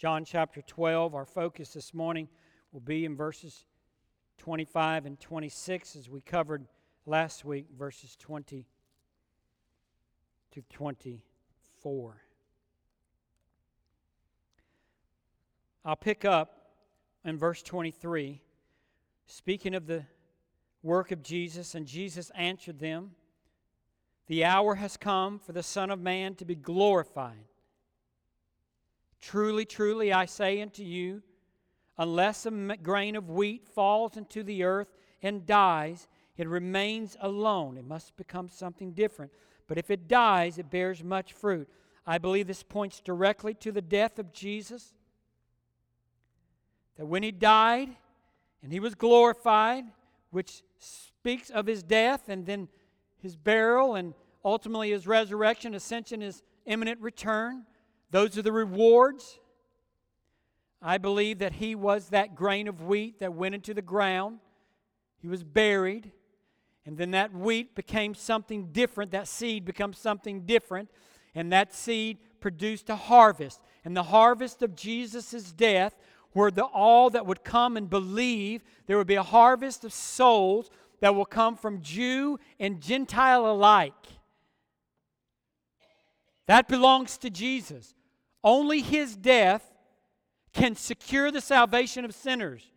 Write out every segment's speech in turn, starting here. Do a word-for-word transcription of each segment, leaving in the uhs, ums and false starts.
John chapter twelve. Our focus this morning will be in verses twenty-five and twenty-six, as we covered last week, verses twenty to twenty-four. I'll pick up in verse twenty-three, speaking of the work of Jesus, and Jesus answered them, "The hour has come for the Son of Man to be glorified. Truly, truly, I say unto you, unless a grain of wheat falls into the earth and dies, it remains alone." It must become something different. But if it dies, it bears much fruit. I believe this points directly to the death of Jesus. That when He died and He was glorified, which speaks of His death and then His burial and ultimately His resurrection, ascension, His imminent return. Those are the rewards. I believe that He was that grain of wheat that went into the ground. He was buried. And then that wheat became something different. That seed becomes something different. And that seed produced a harvest. And the harvest of Jesus' death were the all that would come and believe. There would be a harvest of souls that will come from Jew and Gentile alike. That belongs to Jesus. Only His death can secure the salvation of sinners.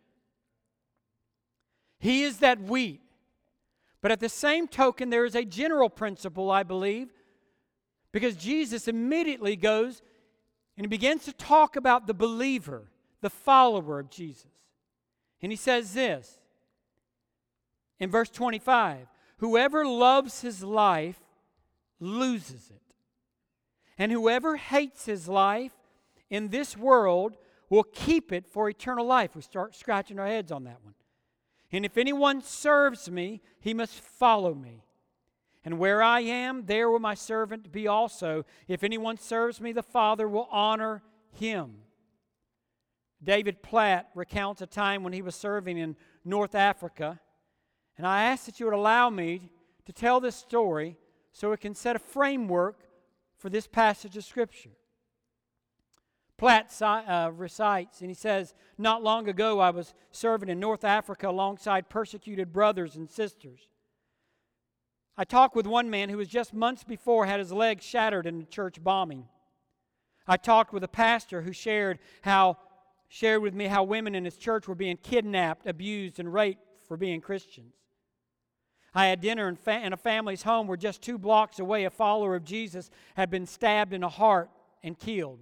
He is that wheat. But at the same token, there is a general principle, I believe, because Jesus immediately goes and He begins to talk about the believer, the follower of Jesus. And He says this in verse twenty-five, "Whoever loves his life loses it. And whoever hates his life in this world will keep it for eternal life." We start scratching our heads on that one. "And if anyone serves me, he must follow me. And where I am, there will my servant be also. If anyone serves me, the Father will honor him." David Platt recounts a time when he was serving in North Africa. And I ask that you would allow me to tell this story so it can set a framework for this passage of Scripture. Platt uh, recites, and he says, "Not long ago I was serving in North Africa alongside persecuted brothers and sisters. I talked with one man who was just months before had his leg shattered in a church bombing. I talked with a pastor who shared how shared with me how women in his church were being kidnapped, abused, and raped for being Christians. I had dinner in, fa- in a family's home where just two blocks away a follower of Jesus had been stabbed in the heart and killed.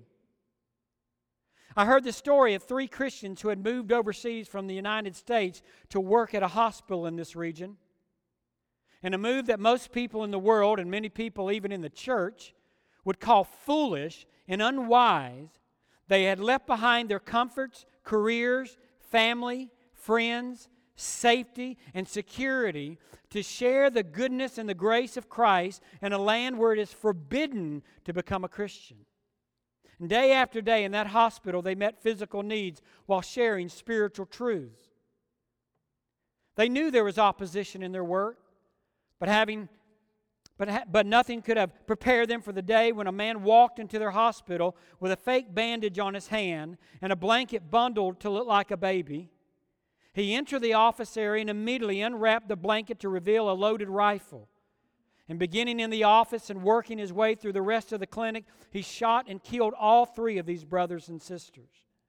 I heard the story of three Christians who had moved overseas from the United States to work at a hospital in this region. And a move that most people in the world, and many people even in the church, would call foolish and unwise. They had left behind their comforts, careers, family, friends, safety, and security to share the goodness and the grace of Christ in a land where it is forbidden to become a Christian. And day after day in that hospital, they met physical needs while sharing spiritual truths. They knew there was opposition in their work, but having but, ha- but nothing could have prepared them for the day when a man walked into their hospital with a fake bandage on his hand and a blanket bundled to look like a baby. He entered the office area and immediately unwrapped the blanket to reveal a loaded rifle. And beginning in the office and working his way through the rest of the clinic, he shot and killed all three of these brothers and sisters.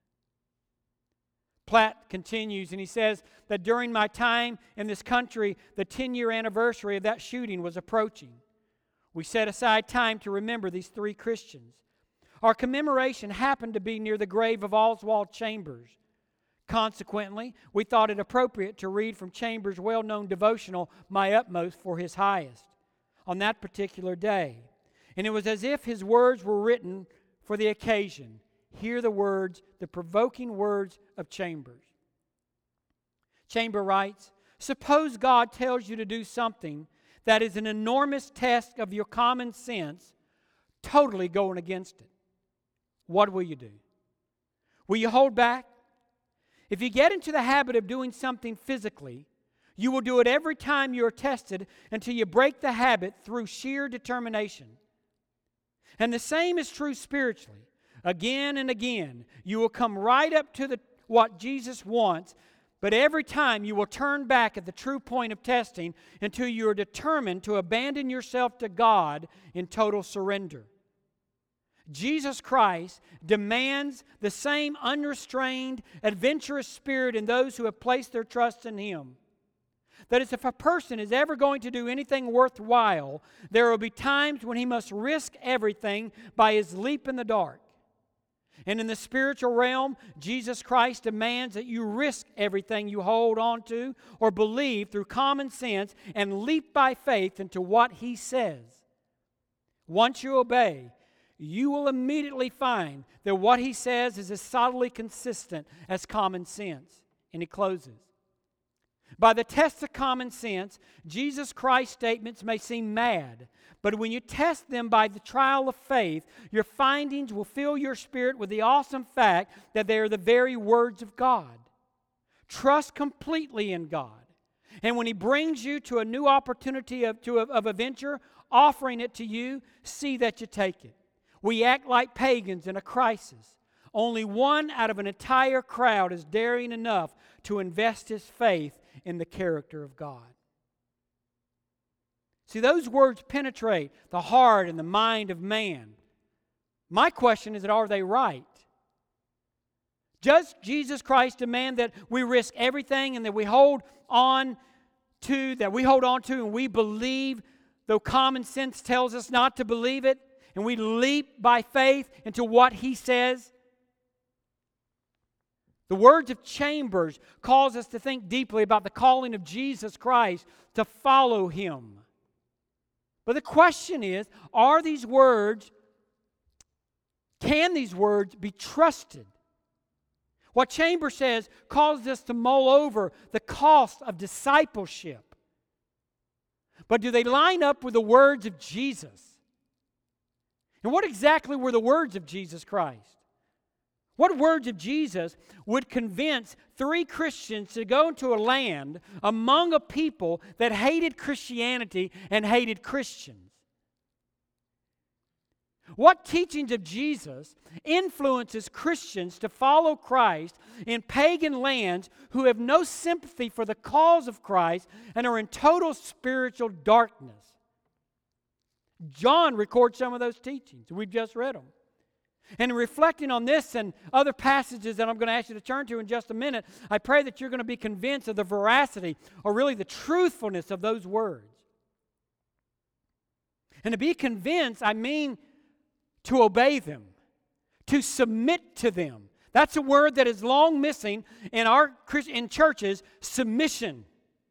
Platt continues and he says that during my time in this country, the ten-year anniversary of that shooting was approaching. We set aside time to remember these three Christians. Our commemoration happened to be near the grave of Oswald Chambers. Consequently, we thought it appropriate to read from Chambers' well-known devotional, My Utmost for His Highest, on that particular day. And it was as if his words were written for the occasion. Hear the words, the provoking words of Chambers. Chamber writes, "Suppose God tells you to do something that is an enormous test of your common sense, totally going against it. What will you do? Will you hold back? If you get into the habit of doing something physically, you will do it every time you are tested until you break the habit through sheer determination. And the same is true spiritually. Again and again, you will come right up to the, what Jesus wants, but every time you will turn back at the true point of testing until you are determined to abandon yourself to God in total surrender. Jesus Christ demands the same unrestrained, adventurous spirit in those who have placed their trust in Him. That is, if a person is ever going to do anything worthwhile, there will be times when he must risk everything by his leap in the dark. And in the spiritual realm, Jesus Christ demands that you risk everything you hold on to or believe through common sense and leap by faith into what He says. Once you obey, you will immediately find that what He says is as solidly consistent as common sense. And He closes. By the test of common sense, Jesus Christ's statements may seem mad, but when you test them by the trial of faith, your findings will fill your spirit with the awesome fact that they are the very words of God. Trust completely in God. And when He brings you to a new opportunity of, to, of a venture, offering it to you, see that you take it. We act like pagans in a crisis. Only one out of an entire crowd is daring enough to invest his faith in the character of God. See, those words penetrate the heart and the mind of man. My question is that are they right? Does Jesus Christ demand that we risk everything and that we hold on to, that we hold on to and we believe, though common sense tells us not to believe it, and we leap by faith into what He says? The words of Chambers cause us to think deeply about the calling of Jesus Christ to follow Him. But the question is, are these words, can these words be trusted? What Chambers says causes us to mull over the cost of discipleship. But do they line up with the words of Jesus? And what exactly were the words of Jesus Christ? What words of Jesus would convince three Christians to go into a land among a people that hated Christianity and hated Christians? What teachings of Jesus influences Christians to follow Christ in pagan lands who have no sympathy for the cause of Christ and are in total spiritual darkness? John records some of those teachings. We've just read them. And in reflecting on this and other passages that I'm going to ask you to turn to in just a minute, I pray that you're going to be convinced of the veracity or really the truthfulness of those words. And to be convinced, I mean to obey them, to submit to them. That's a word that is long missing in our in churches, submission.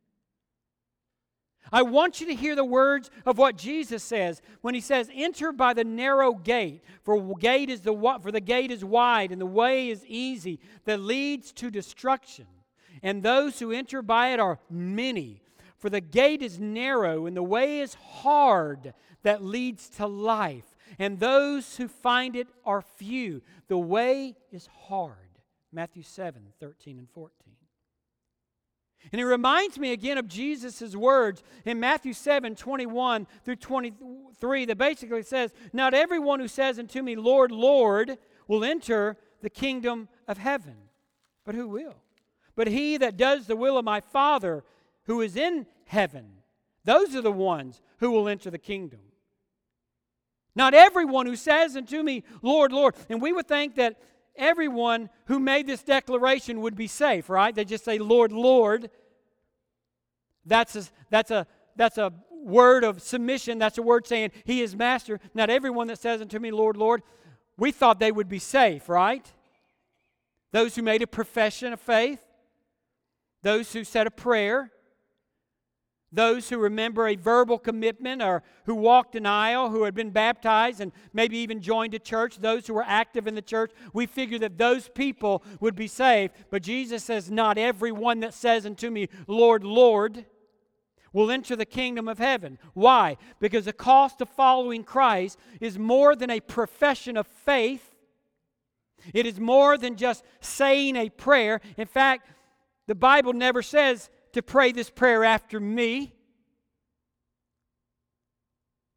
I want you to hear the words of what Jesus says when He says, "Enter by the narrow gate, for gate is the for the gate is wide and the way is easy that leads to destruction, and those who enter by it are many. For the gate is narrow and the way is hard that leads to life, and those who find it are few. The way is hard." Matthew seven, thirteen and fourteen. And it reminds me again of Jesus' words in Matthew seven, twenty-one through twenty-three that basically says, "Not everyone who says unto me, Lord, Lord, will enter the kingdom of heaven, but who will? But he that does the will of my Father who is in heaven, those are the ones who will enter the kingdom. Not everyone who says unto me, Lord, Lord." And we would think that everyone who made this declaration would be safe, right? They just say, Lord, Lord. That's a, that's a, that's a word of submission. That's a word saying He is Master. Not everyone that says unto me, Lord, Lord. We thought they would be safe, right? Those who made a profession of faith. Those who said a prayer. Those who remember a verbal commitment or who walked an aisle, who had been baptized and maybe even joined a church, those who were active in the church, we figured that those people would be saved. But Jesus says, not everyone that says unto me, Lord, Lord, will enter the kingdom of heaven. Why? Because the cost of following Christ is more than a profession of faith. It is more than just saying a prayer. In fact, the Bible never says to pray this prayer after me.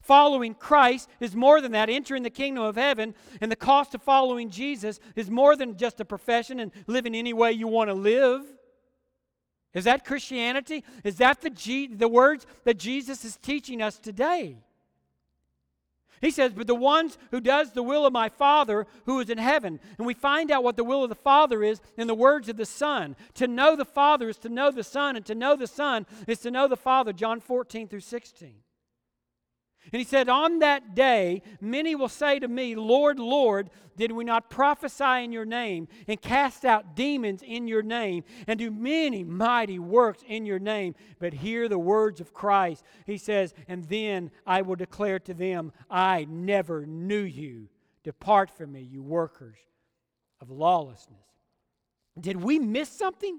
Following Christ is more than that. Entering the kingdom of heaven and the cost of following Jesus is more than just a profession and living any way you want to live. Is that Christianity? Is that the, G- the words that Jesus is teaching us today? He says, but the ones who does the will of my Father who is in heaven. And we find out what the will of the Father is in the words of the Son. To know the Father is to know the Son, and to know the Son is to know the Father, John fourteen through sixteen. And he said, on that day, many will say to me, Lord, Lord, did we not prophesy in your name and cast out demons in your name and do many mighty works in your name? But hear the words of Christ. He says, and then I will declare to them, I never knew you. Depart from me, you workers of lawlessness. Did we miss something?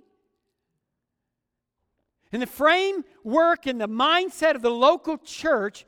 In the framework and the mindset of the local church,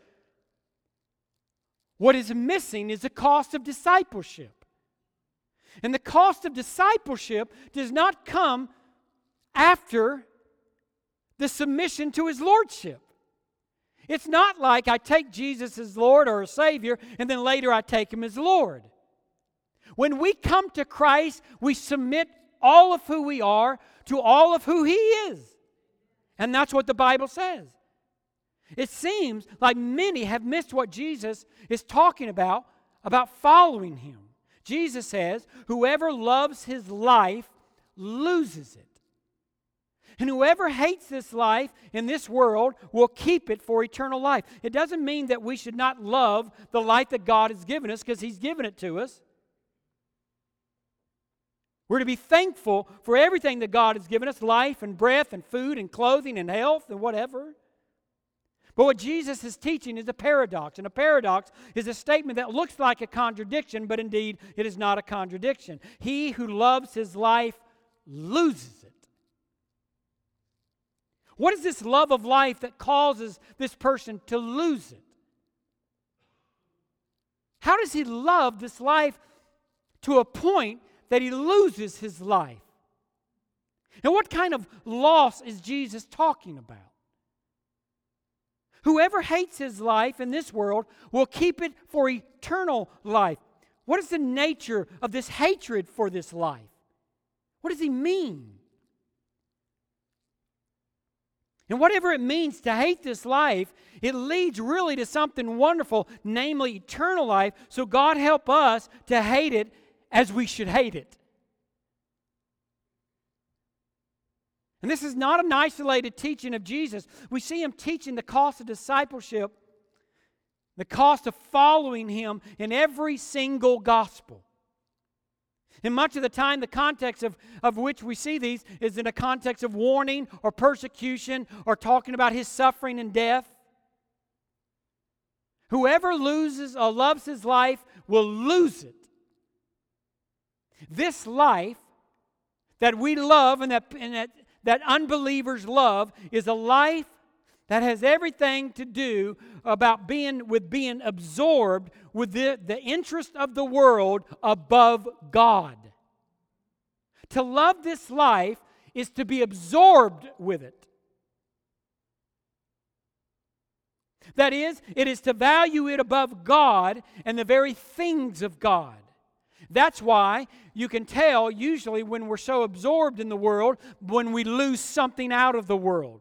what is missing is the cost of discipleship. And the cost of discipleship does not come after the submission to His Lordship. It's not like I take Jesus as Lord or a Savior and then later I take Him as Lord. When we come to Christ, we submit all of who we are to all of who He is. And that's what the Bible says. It seems like many have missed what Jesus is talking about, about following Him. Jesus says, whoever loves his life loses it. And whoever hates this life in this world will keep it for eternal life. It doesn't mean that we should not love the life that God has given us, because He's given it to us. We're to be thankful for everything that God has given us, life and breath and food and clothing and health and whatever. But what Jesus is teaching is a paradox. And a paradox is a statement that looks like a contradiction, but indeed it is not a contradiction. He who loves his life loses it. What is this love of life that causes this person to lose it? How does he love this life to a point that he loses his life? And what kind of loss is Jesus talking about? Whoever hates his life in this world will keep it for eternal life. What is the nature of this hatred for this life? What does he mean? And whatever it means to hate this life, it leads really to something wonderful, namely eternal life. So God help us to hate it as we should hate it. And this is not an isolated teaching of Jesus. We see Him teaching the cost of discipleship, the cost of following Him in every single gospel. And much of the time, the context of, of which we see these is in a context of warning or persecution or talking about His suffering and death. Whoever loses or loves his life will lose it. This life that we love and that, and that, that unbelievers love is a life that has everything to do about being with being absorbed with the, the interest of the world above God. To love this life is to be absorbed with it. That is, it is to value it above God and the very things of God. That's why you can tell usually when we're so absorbed in the world, when we lose something out of the world.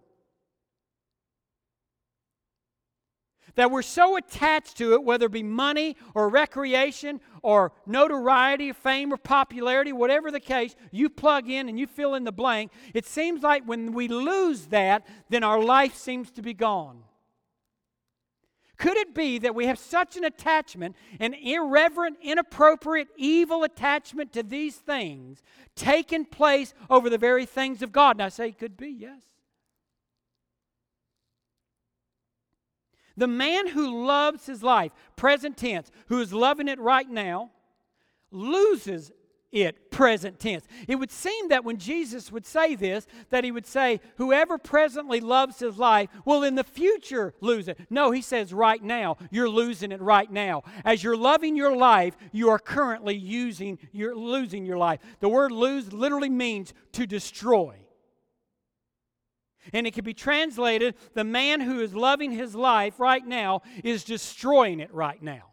That we're so attached to it, whether it be money or recreation or notoriety, fame or popularity, whatever the case, you plug in and you fill in the blank. It seems like when we lose that, then our life seems to be gone. Could it be that we have such an attachment, an irreverent, inappropriate, evil attachment to these things taking place over the very things of God? And I say, could be, yes. The man who loves his life, present tense, who is loving it right now, loses it, present tense. It would seem that when Jesus would say this, that He would say, whoever presently loves his life will in the future lose it. No, He says right now. You're losing it right now. As you're loving your life, you are currently using, you're losing your life. The word lose literally means to destroy. And it can be translated, the man who is loving his life right now is destroying it right now.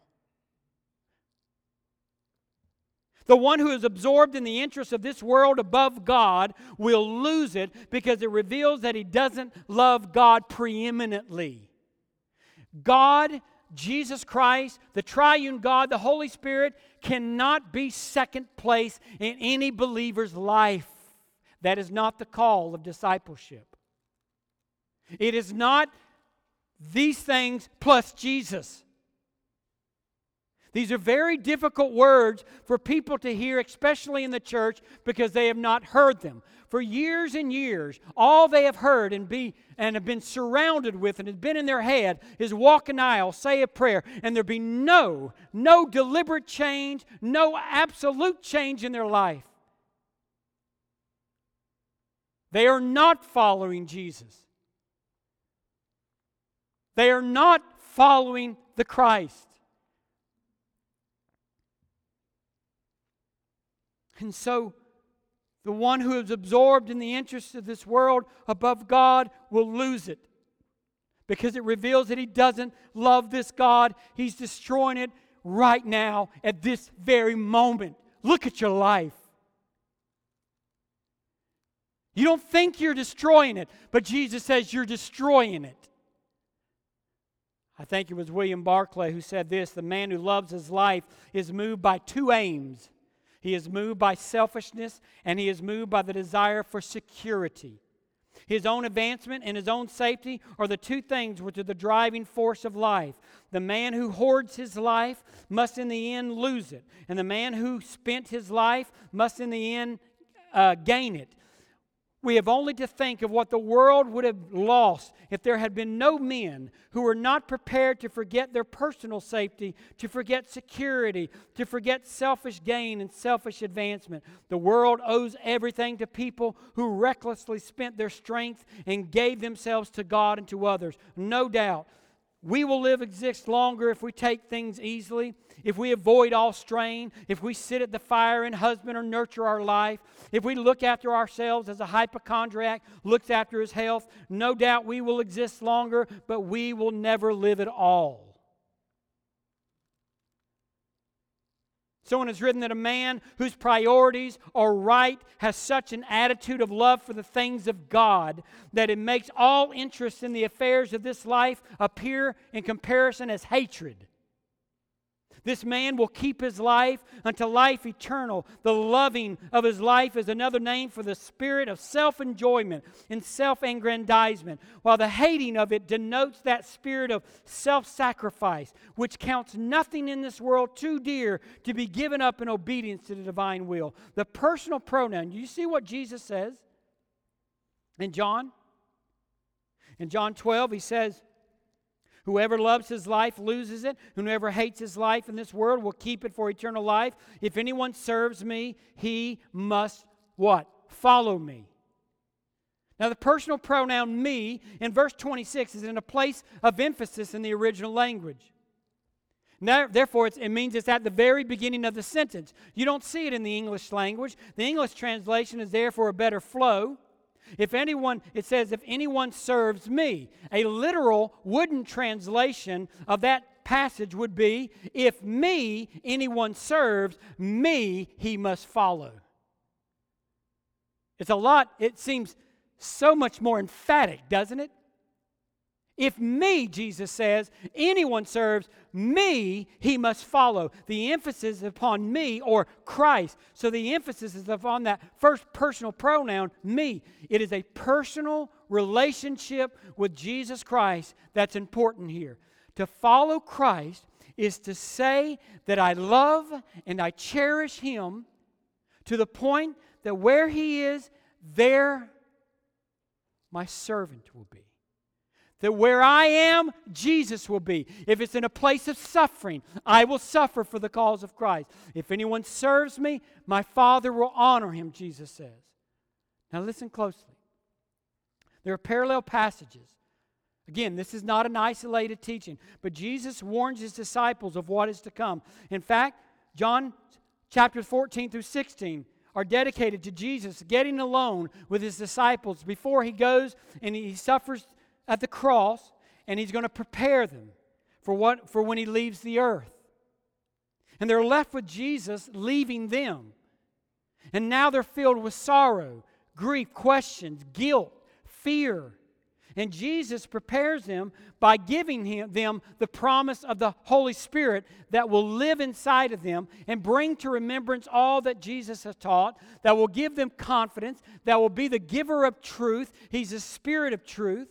The one who is absorbed in the interests of this world above God will lose it because it reveals that he doesn't love God preeminently. God, Jesus Christ, the triune God, the Holy Spirit, cannot be second place in any believer's life. That is not the call of discipleship. It is not these things plus Jesus. These are very difficult words for people to hear, especially in the church, because they have not heard them. For years and years, all they have heard and be and have been surrounded with and has been in their head is walk an aisle, say a prayer, and there be no, no deliberate change, no absolute change in their life. They are not following Jesus. They are not following the Christ. And so, the one who is absorbed in the interests of this world above God will lose it. Because it reveals that he doesn't love this God. He's destroying it right now at this very moment. Look at your life. You don't think you're destroying it, but Jesus says you're destroying it. I think it was William Barclay who said this: the man who loves his life is moved by two aims. He is moved by selfishness, and he is moved by the desire for security. His own advancement and his own safety are the two things which are the driving force of life. The man who hoards his life must in the end lose it, and the man who spent his life must in the end uh, gain it. We have only to think of what the world would have lost if there had been no men who were not prepared to forget their personal safety, to forget security, to forget selfish gain and selfish advancement. The world owes everything to people who recklessly spent their strength and gave themselves to God and to others. No doubt, we will live exist longer if we take things easily, if we avoid all strain, if we sit at the fire and husband or nurture our life, if we look after ourselves as a hypochondriac looks after his health. No doubt we will exist longer, but we will never live at all. Someone has written that a man whose priorities are right has such an attitude of love for the things of God that it makes all interest in the affairs of this life appear in comparison as hatred. This man will keep his life unto life eternal. The loving of his life is another name for the spirit of self-enjoyment and self-aggrandizement, while the hating of it denotes that spirit of self-sacrifice, which counts nothing in this world too dear to be given up in obedience to the divine will. The personal pronoun. Do you see what Jesus says in John? In John twelve, he says, whoever loves his life loses it. Whoever hates his life in this world will keep it for eternal life. If anyone serves me, he must what? Follow me. Now the personal pronoun me in verse twenty-six is in a place of emphasis in the original language. Now, therefore, it's, it means it's at the very beginning of the sentence. You don't see it in the English language. The English translation is there for a better flow. If anyone, it says, if anyone serves me. A literal wooden translation of that passage would be, if me anyone serves, me he must follow. It's a lot, it seems so much more emphatic, doesn't it? If me, Jesus says, anyone serves, me he must follow. The emphasis is upon me or Christ. So the emphasis is upon that first personal pronoun, me. It is a personal relationship with Jesus Christ that's important here. To follow Christ is to say that I love and I cherish Him to the point that where He is, there my servant will be. That where I am, Jesus will be. If it's in a place of suffering, I will suffer for the cause of Christ. If anyone serves me, my Father will honor him, Jesus says. Now listen closely. There are parallel passages. Again, this is not an isolated teaching, but Jesus warns his disciples of what is to come. In fact, John chapter fourteen through sixteen are dedicated to Jesus getting alone with his disciples before he goes and he suffers at the cross, and he's going to prepare them for what for when he leaves the earth. And they're left with Jesus leaving them. And now they're filled with sorrow, grief, questions, guilt, fear. And Jesus prepares them by giving him, them the promise of the Holy Spirit that will live inside of them and bring to remembrance all that Jesus has taught, that will give them confidence, that will be the giver of truth. He's the Spirit of truth.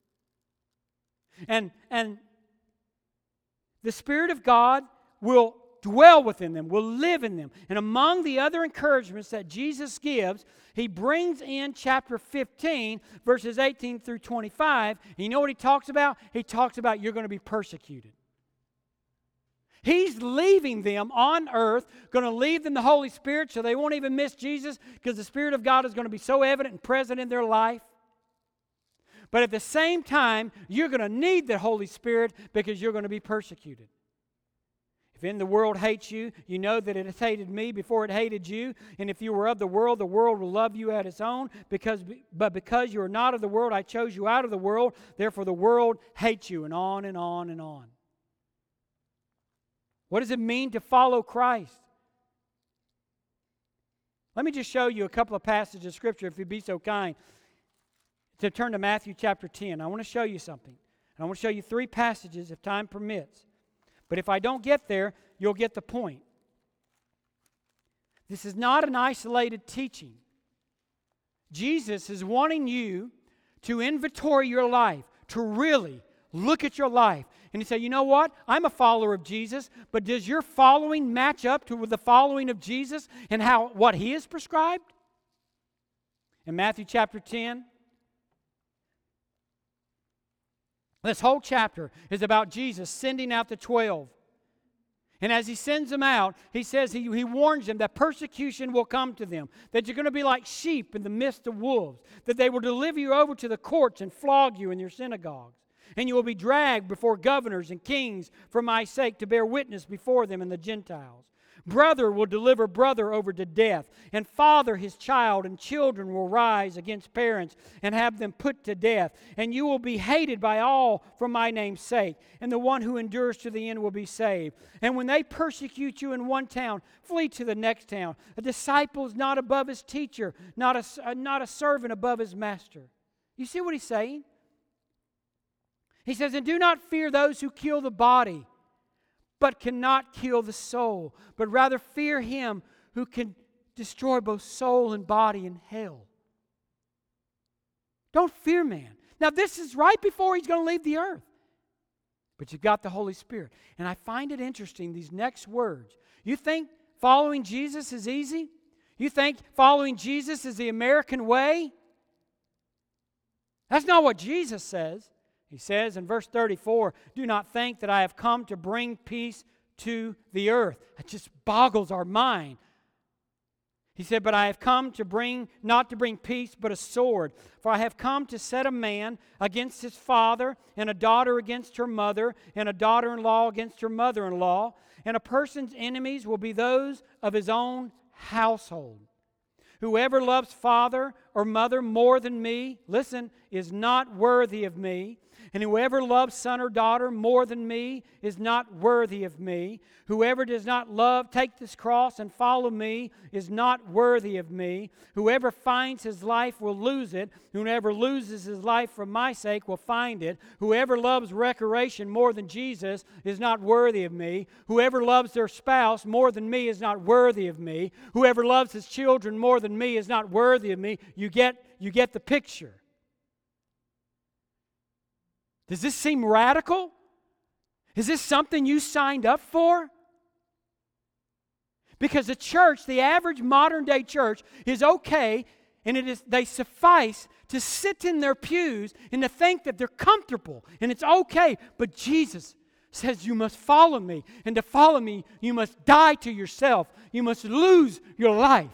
And, and the Spirit of God will dwell within them, will live in them. And among the other encouragements that Jesus gives, he brings in chapter fifteen, verses eighteen through twenty-five. And you know what he talks about? He talks about you're going to be persecuted. He's leaving them on earth, going to leave them the Holy Spirit so they won't even miss Jesus because the Spirit of God is going to be so evident and present in their life. But at the same time, you're going to need the Holy Spirit because you're going to be persecuted. If in the world hates you, you know that it has hated me before it hated you. And if you were of the world, the world will love you at its own. Because, but because you are not of the world, I chose you out of the world. Therefore the world hates you. And on and on and on. What does it mean to follow Christ? Let me just show you a couple of passages of Scripture, if you'd be so kind, to turn to Matthew chapter ten. I want to show you something. And I want to show you three passages if time permits. But if I don't get there, you'll get the point. This is not an isolated teaching. Jesus is wanting you to inventory your life, to really look at your life. And you say, you know what? I'm a follower of Jesus, but does your following match up to the following of Jesus and how what He has prescribed? In Matthew chapter ten, this whole chapter is about Jesus sending out the twelve. And as He sends them out, He says, He, he warns them that persecution will come to them, that you're going to be like sheep in the midst of wolves, that they will deliver you over to the courts and flog you in your synagogues. And you will be dragged before governors and kings for my sake to bear witness before them and the Gentiles. Brother will deliver brother over to death, and father his child, and children will rise against parents and have them put to death. And you will be hated by all for my name's sake, and the one who endures to the end will be saved. And when they persecute you in one town, flee to the next town. A disciple is not above his teacher, not a, not a servant above his master. You see what he's saying? He says, and do not fear those who kill the body, but cannot kill the soul, but rather fear Him who can destroy both soul and body in hell. Don't fear man. Now this is right before He's going to leave the earth. But you've got the Holy Spirit. And I find it interesting, these next words. You think following Jesus is easy? You think following Jesus is the American way? That's not what Jesus says. He says in verse thirty-four, do not think that I have come to bring peace to the earth. It just boggles our mind. He said, but I have come to bring, not to bring peace, but a sword. For I have come to set a man against his father, and a daughter against her mother, and a daughter-in-law against her mother-in-law. And a person's enemies will be those of his own household. Whoever loves father or mother more than me, listen, is not worthy of me. And whoever loves son or daughter more than me is not worthy of me. Whoever does not love, take this cross and follow me is not worthy of me. Whoever finds his life will lose it. Whoever loses his life for my sake will find it. Whoever loves recreation more than Jesus is not worthy of me. Whoever loves their spouse more than me is not worthy of me. Whoever loves his children more than me is not worthy of me. You get, you get the picture. Does this seem radical? Is this something you signed up for? Because the church, the average modern day church, is okay, and it is they suffice to sit in their pews and to think that they're comfortable, and it's okay. But Jesus says you must follow me, and to follow me, you must die to yourself. You must lose your life.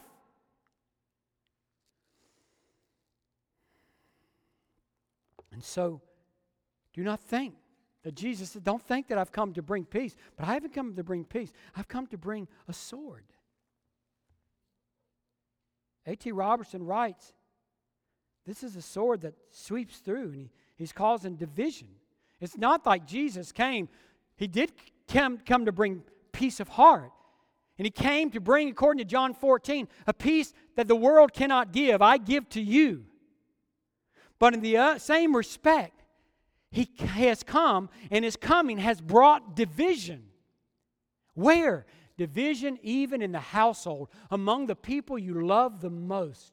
And so, do not think that Jesus said, don't think that I've come to bring peace. But I haven't come to bring peace. I've come to bring a sword. A T Robertson writes, this is a sword that sweeps through, and he, he's causing division. It's not like Jesus came. He did come, come to bring peace of heart. And He came to bring, according to John fourteen, a peace that the world cannot give. I give to you. But in the uh, same respect, He has come, and His coming has brought division. Where? Division even in the household, among the people you love the most.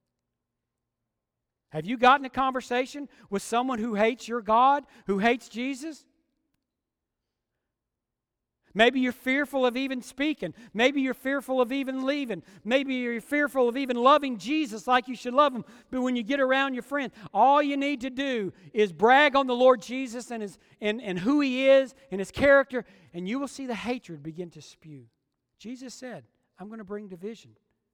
Have you gotten a conversation with someone who hates your God, who hates Jesus? Maybe you're fearful of even speaking. Maybe you're fearful of even leaving. Maybe you're fearful of even loving Jesus like you should love Him. But when you get around your friends, all you need to do is brag on the Lord Jesus and, his, and, and who He is and His character, and you will see the hatred begin to spew. Jesus said, I'm going to bring division.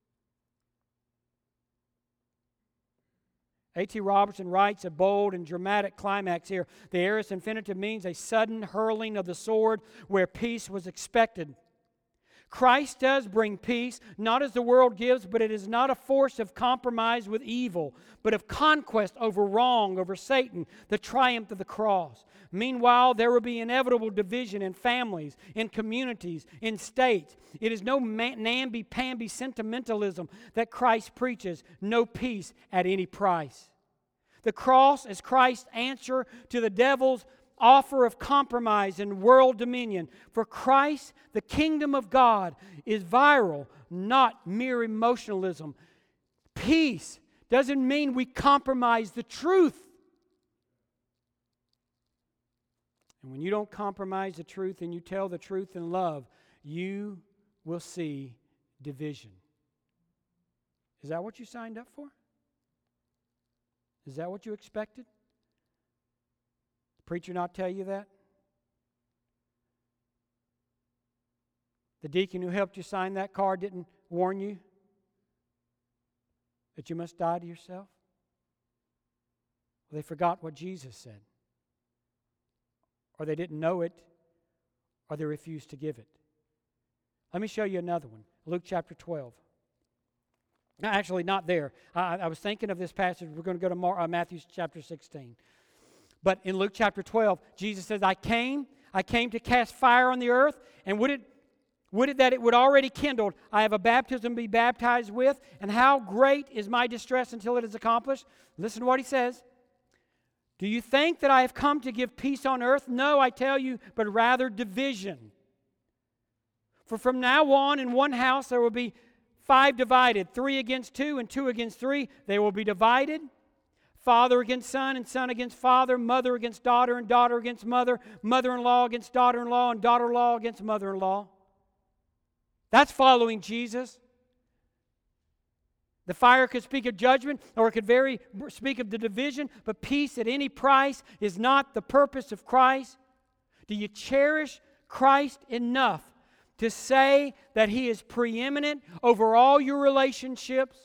A T Robertson writes a bold and dramatic climax here. The aorist infinitive means a sudden hurling of the sword where peace was expected. Christ does bring peace, not as the world gives, but it is not a force of compromise with evil, but of conquest over wrong, over Satan, the triumph of the cross. Meanwhile, there will be inevitable division in families, in communities, in states. It is no namby-pamby sentimentalism that Christ preaches, no peace at any price. The cross is Christ's answer to the devil's offer of compromise and world dominion. For Christ, the kingdom of God is viral, not mere emotionalism. Peace doesn't mean we compromise the truth. And when you don't compromise the truth and you tell the truth in love, you will see division. Is that what you signed up for? Is that what you expected? Preacher not tell you that? The deacon who helped you sign that card didn't warn you that you must die to yourself? Well, they forgot what Jesus said. Or they didn't know it, or they refused to give it. Let me show you another one. Luke chapter twelve. No, actually, not there. I, I was thinking of this passage. We're going to go to Mar- uh, Matthew chapter sixteen. But in Luke chapter twelve, Jesus says, I came, I came to cast fire on the earth, and would it, would it that it would already kindled. I have a baptism to be baptized with, and how great is my distress until it is accomplished. Listen to what He says. Do you think that I have come to give peace on earth? No, I tell you, but rather division. For from now on in one house there will be five divided, three against two and two against three. They will be divided. Father against son and son against father, mother against daughter and daughter against mother, mother-in-law against daughter-in-law and daughter-in-law against mother-in-law. That's following Jesus. The fire could speak of judgment, or it could very speak of the division, but peace at any price is not the purpose of Christ. Do you cherish Christ enough to say that He is preeminent over all your relationships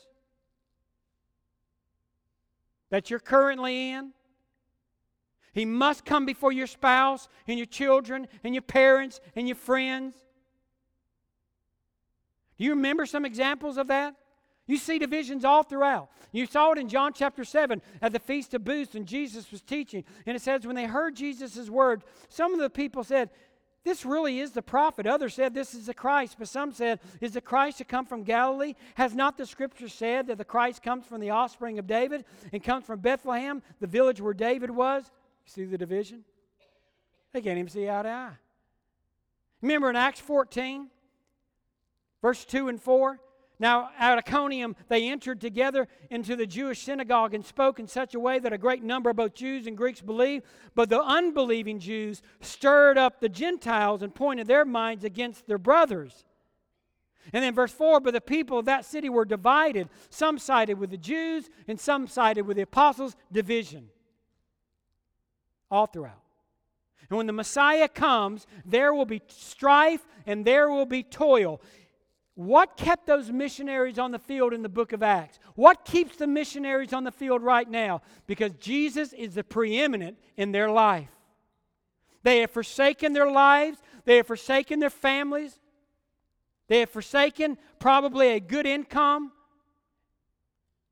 that you're currently in? He must come before your spouse and your children and your parents and your friends. Do you remember some examples of that? You see divisions all throughout. You saw it in John chapter seven at the Feast of Booths, and Jesus was teaching. And it says when they heard Jesus' word, some of the people said, this really is the prophet. Others said this is the Christ. But some said, is the Christ to come from Galilee? Has not the Scripture said that the Christ comes from the offspring of David and comes from Bethlehem, the village where David was? You see the division? They can't even see eye to eye. Remember in Acts fourteen, verse two and four? Now, at Iconium, they entered together into the Jewish synagogue and spoke in such a way that a great number of both Jews and Greeks believed. But the unbelieving Jews stirred up the Gentiles and pointed their minds against their brothers. And then verse four, but the people of that city were divided. Some sided with the Jews and some sided with the apostles. Division. All throughout. And when the Messiah comes, there will be strife and there will be toil. What kept those missionaries on the field in the book of Acts? What keeps the missionaries on the field right now? Because Jesus is the preeminent in their life. They have forsaken their lives. They have forsaken their families. They have forsaken probably a good income.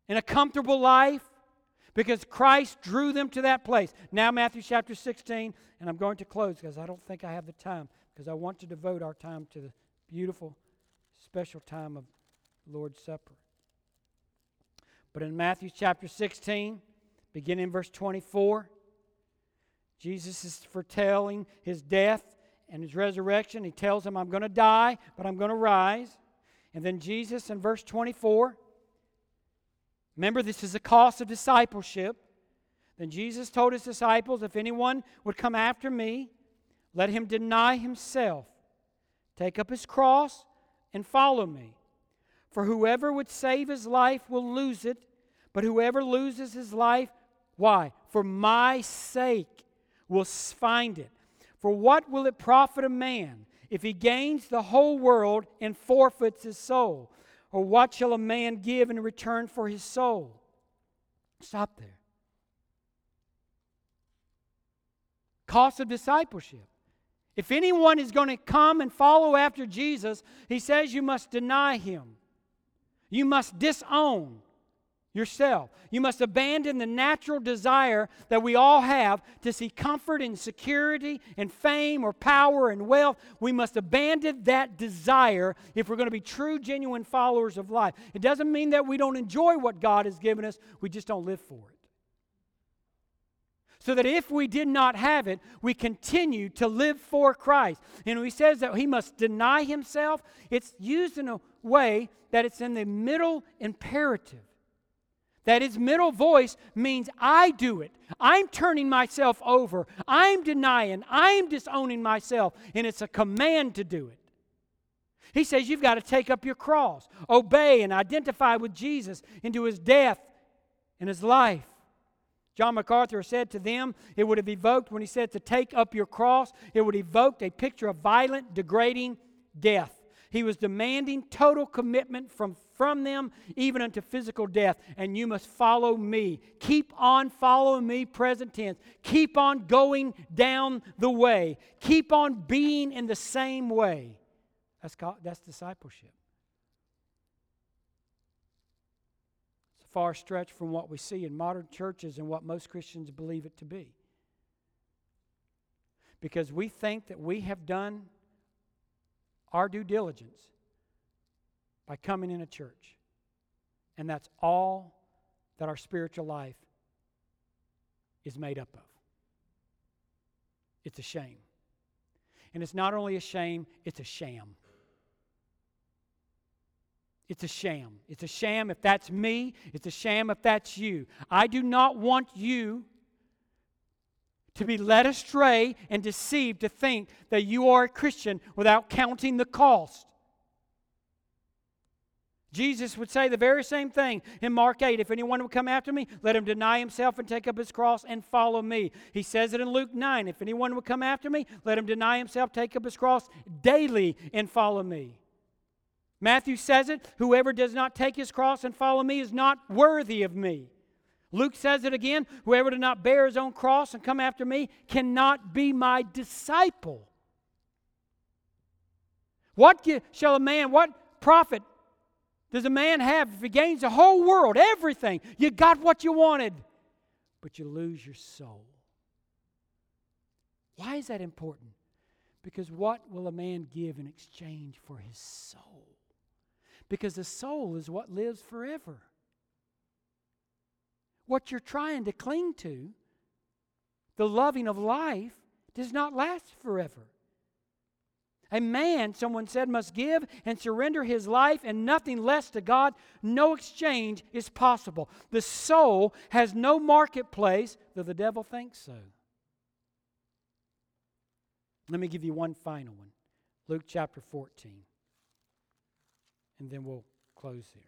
in a comfortable life, because Christ drew them to that place. Now Matthew chapter sixteen, and I'm going to close because I don't think I have the time, because I want to devote our time to the beautiful, special time of Lord's Supper. But in Matthew chapter sixteen, beginning in verse twenty-four, Jesus is foretelling His death and His resurrection. He tells them, I'm going to die, but I'm going to rise. And then Jesus in verse twenty-four, remember, this is the cost of discipleship. Then Jesus told His disciples, if anyone would come after me, let him deny himself, take up his cross, and follow me. For whoever would save his life will lose it, but whoever loses his life, why? For my sake will find it. For what will it profit a man if he gains the whole world and forfeits his soul? Or what shall a man give in return for his soul? Stop there. Cost of discipleship. If anyone is going to come and follow after Jesus, He says you must deny Him. You must disown yourself. You must abandon the natural desire that we all have to see comfort and security and fame or power and wealth. We must abandon that desire if we're going to be true, genuine followers of life. It doesn't mean that we don't enjoy what God has given us. We just don't live for it. So that if we did not have it, we continue to live for Christ. And when He says that He must deny Himself, it's used in a way that it's in the middle imperative. That His middle voice means I do it. I'm turning myself over. I'm denying. I'm disowning myself. And it's a command to do it. He says you've got to take up your cross, obey and identify with Jesus into His death and His life. John MacArthur said to them, it would have evoked, when he said to take up your cross, it would evoke a picture of violent, degrading death. He was demanding total commitment from, from them, even unto physical death. And you must follow me. Keep on following me, present tense. Keep on going down the way. Keep on being in the same way. That's, called, that's discipleship. Far stretch from what we see in modern churches and what most Christians believe it to be. Because we think that we have done our due diligence by coming in a church. And that's all that our spiritual life is made up of. It's a shame. And it's not only a shame, it's a sham. It's a sham. It's a sham if that's me. It's a sham if that's you. I do not want you to be led astray and deceived to think that you are a Christian without counting the cost. Jesus would say the very same thing in Mark eight. If anyone will come after me, let him deny himself and take up his cross and follow me. He says it in Luke nine. If anyone will come after me, let him deny himself, take up his cross daily and follow me. Matthew says it, whoever does not take his cross and follow me is not worthy of me. Luke says it again, whoever does not bear his own cross and come after me cannot be my disciple. What shall a man, what profit does a man have if he gains the whole world, everything? You got what you wanted, but you lose your soul. Why is that important? Because what will a man give in exchange for his soul? Because the soul is what lives forever. What you're trying to cling to, the loving of life, does not last forever. A man, someone said, must give and surrender his life and nothing less to God. No exchange is possible. The soul has no marketplace, though the devil thinks so. Let me give you one final one. Luke chapter fourteen. And then we'll close here.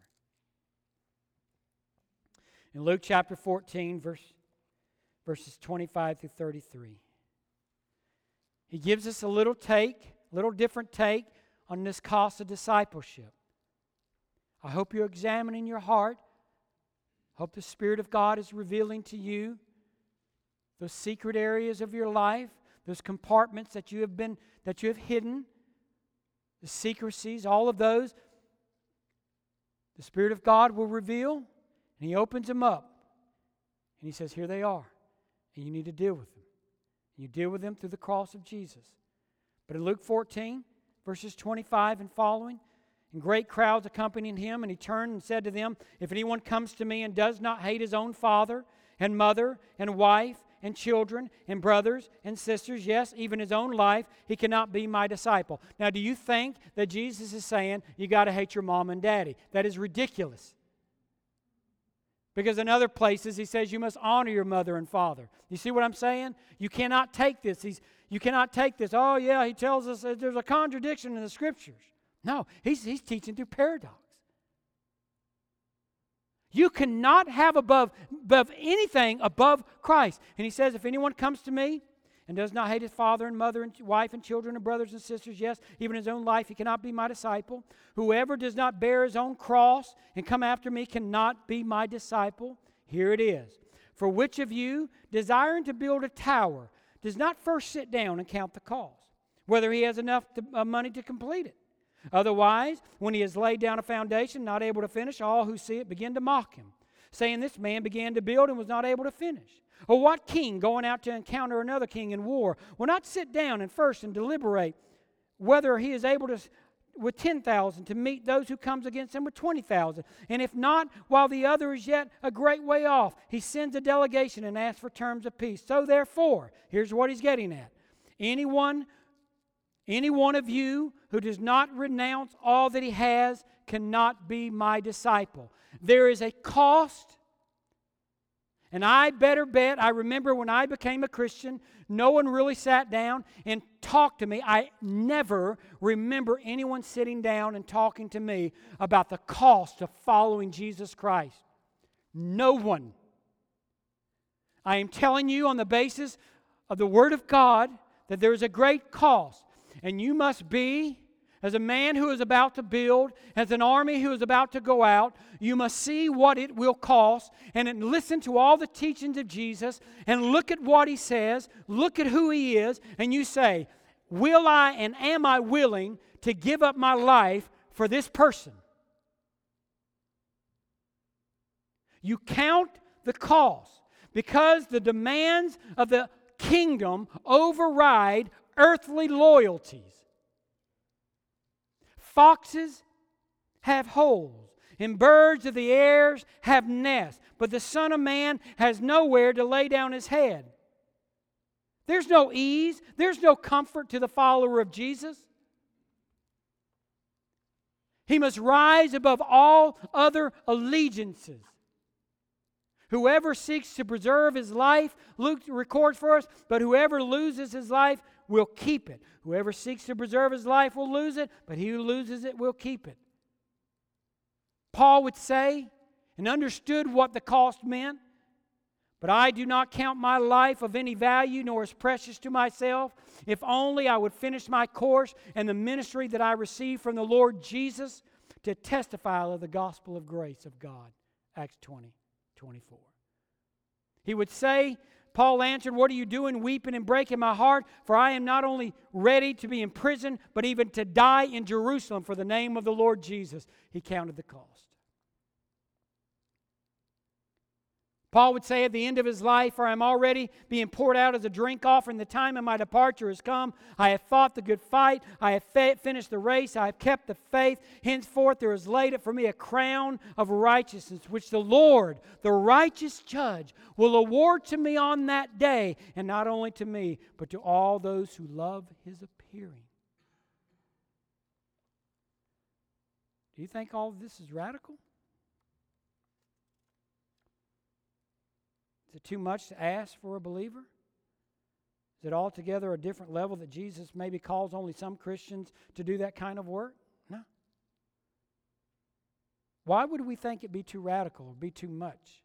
In Luke chapter fourteen, verse, verses twenty-five through thirty-three. He gives us a little take, a little different take on this cost of discipleship. I hope you're examining your heart. I hope the Spirit of God is revealing to you those secret areas of your life, those compartments that you have been, that you have hidden, the secrecies, all of those. The Spirit of God will reveal, And he opens them up. And he says, here they are. And you need to deal with them. You deal with them through the cross of Jesus. But in Luke fourteen, verses twenty-five and following, and great crowds accompanying him, and he turned and said to them, if anyone comes to me and does not hate his own father and mother and wife and children and brothers and sisters, yes, even his own life, he cannot be my disciple. Now, do you think that Jesus is saying you got to hate your mom and daddy? That is ridiculous. Because in other places he says you must honor your mother and father. You see what I'm saying? You cannot take this. He's, you cannot take this. Oh yeah, he tells us that there's a contradiction in the Scriptures. No, he's, he's teaching through paradox. You cannot have above, above anything above Christ. And he says, if anyone comes to me and does not hate his father and mother and wife and children and brothers and sisters, yes, even his own life, he cannot be my disciple. Whoever does not bear his own cross and come after me cannot be my disciple. Here it is. For which of you, desiring to build a tower, does not first sit down and count the cost, whether he has enough to, uh, money to complete it? Otherwise, when he has laid down a foundation, not able to finish, all who see it begin to mock him, saying, this man began to build and was not able to finish. Or what king, going out to encounter another king in war, will not sit down and first and deliberate whether he is able to, with ten thousand, to meet those who comes against him with twenty thousand? And if not, while the other is yet a great way off, he sends a delegation and asks for terms of peace. So therefore, here's what he's getting at. Anyone, any one of you who does not renounce all that he has cannot be my disciple. There is a cost. And I better bet, I remember when I became a Christian, no one really sat down and talked to me. I never remember anyone sitting down and talking to me about the cost of following Jesus Christ. No one. I am telling you on the basis of the Word of God that there is a great cost. And you must be, as a man who is about to build, as an army who is about to go out, you must see what it will cost and then listen to all the teachings of Jesus and look at what He says, look at who He is, and you say, will I and am I willing to give up my life for this person? You count the cost because the demands of the kingdom override earthly loyalties. Foxes have holes, and birds of the air have nests, but the Son of Man has nowhere to lay down His head. There's no ease, there's no comfort to the follower of Jesus. He must rise above all other allegiances. Whoever seeks to preserve his life, Luke records for us, but whoever loses his life will keep it. Whoever seeks to preserve his life will lose it, but he who loses it will keep it. Paul would say, and understood what the cost meant, but I do not count my life of any value, nor as precious to myself, if only I would finish my course and the ministry that I received from the Lord Jesus to testify of the gospel of grace of God. Acts twenty, twenty-four. He would say, Paul answered, what are you doing, weeping and breaking my heart? For I am not only ready to be in prison, but even to die in Jerusalem for the name of the Lord Jesus. He counted the cost. Paul would say at the end of his life, for I am already being poured out as a drink offering. The time of my departure has come. I have fought the good fight. I have fa- finished the race. I have kept the faith. Henceforth there is laid up for me a crown of righteousness, which the Lord, the righteous judge, will award to me on that day. And not only to me, but to all those who love His appearing. Do you think all of this is radical? Is it too much to ask for a believer? Is it altogether a different level that Jesus maybe calls only some Christians to do that kind of work? No. Why would we think it be too radical or be too much?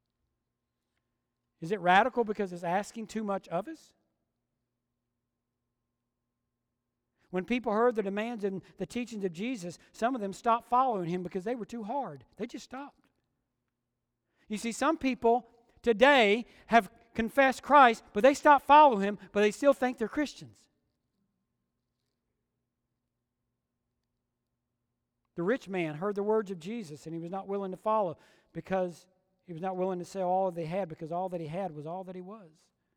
Is it radical because it's asking too much of us? When people heard the demands and the teachings of Jesus, some of them stopped following Him because they were too hard. They just stopped. You see, some people today have confessed Christ, but they stop following Him, but they still think they're Christians. The rich man heard the words of Jesus and he was not willing to follow because He was not willing to sell all that they had because all that he had was all that he was.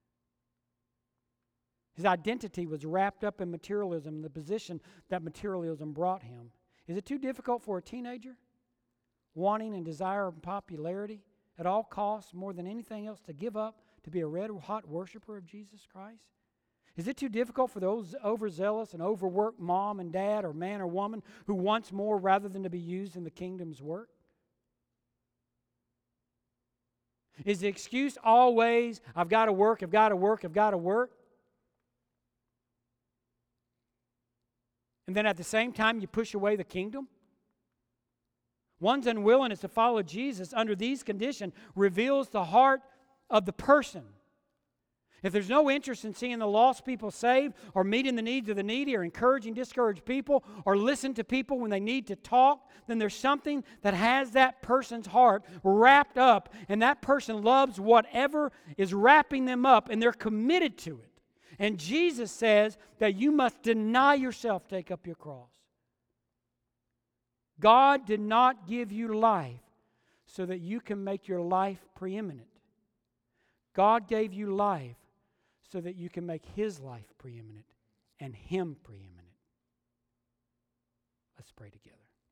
His identity was wrapped up in materialism, the position that materialism brought him. Is it too difficult for a teenager, wanting and desiring popularity at all costs more than anything else, to give up to be a red-hot worshiper of Jesus Christ? Is it too difficult for those overzealous and overworked mom and dad or man or woman who wants more rather than to be used in the kingdom's work? Is the excuse always, I've got to work, I've got to work, I've got to work? And then at the same time you push away the kingdom? One's unwillingness to follow Jesus under these conditions reveals the heart of the person. If there's no interest in seeing the lost people saved, or meeting the needs of the needy, or encouraging discouraged people, or listen to people when they need to talk, then there's something that has that person's heart wrapped up, and that person loves whatever is wrapping them up, and they're committed to it. And Jesus says that you must deny yourself, take up your cross. God did not give you life so that you can make your life preeminent. God gave you life so that you can make His life preeminent and Him preeminent. Let's pray together.